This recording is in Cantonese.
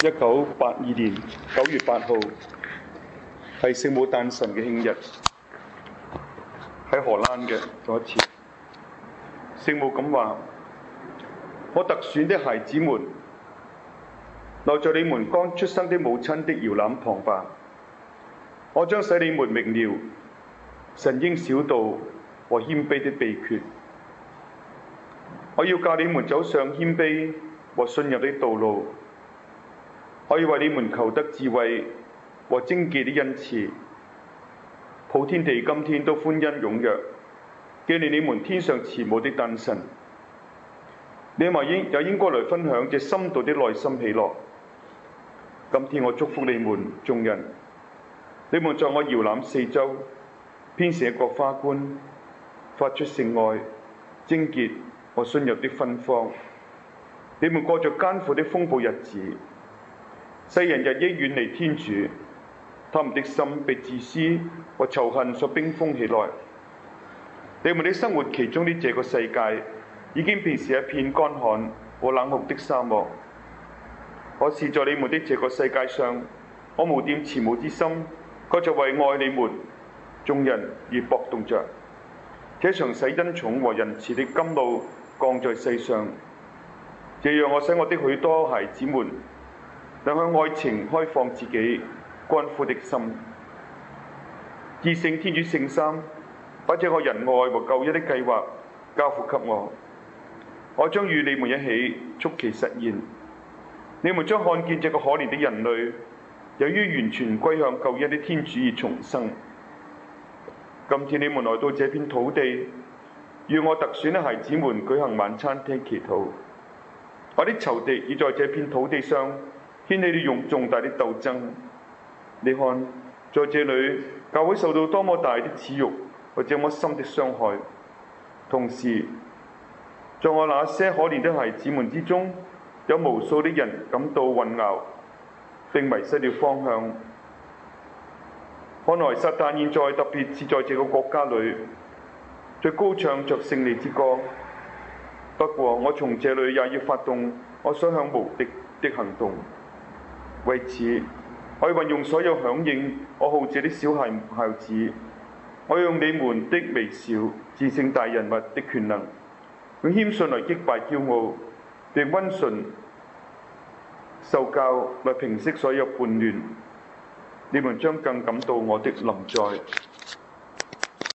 1982年9月8號係聖母誕辰嘅慶日，喺荷蘭嘅嗰一次，聖母咁話：我特選的孩子們，留在你們剛出生的母親的搖籃旁吧。我將使你們明了神嬰小道和謙卑的秘訣。我要教你們走上謙卑和信任的道路。我要為你們求得智慧和貞潔的恩賜。普天地今天都歡欣踴躍，紀念你們天上慈母的誕辰。你們也應該來分享這深度的內心喜樂。今天我祝福你們眾人，你們在我搖籃四周編成一個花冠，發出聖愛、貞潔和信任的芬芳。你們過着艱苦的風暴日子，世人日益遠離天主，他們的心被自私和仇恨所冰封起來。你們的生活其中的這個世界已經變成一片乾旱和冷酷的沙漠。可是在你們的這個世界上，我無點慈母之心，卻就為愛你們眾人而搏動着。這場使恩寵和仁慈的甘露降在世上，這樣我使我的許多孩子們能向愛情開放自己乾枯的心。至聖天主聖三把這個仁愛和救恩的計劃交付給我，我將與你們一起促其實現。你們將看見這個可憐的人類由於完全歸向救恩的天主而重生。今天你們來到這片土地，與我特選的孩子們舉行晚餐廳祈禱。我的仇敵已在這片土地上掀起了重大的鬥爭。你看，在這裏教會受到多麼大的恥辱和這麼深的傷害。同時，在我那些可憐的孩子們之中，有無數的人感到混淆並迷失了方向。看來撒旦現在特別是在這個國家裏，在高唱着勝利之歌。不過我從這裏也要發動我所向無敵的行動。為此，我要運用所有響應我號召的小孩子，我要用你們的微小至聖大人物的權能，用謙遜來擊敗驕傲，並溫順受教來平息所有叛亂。你們將更感到我的臨在。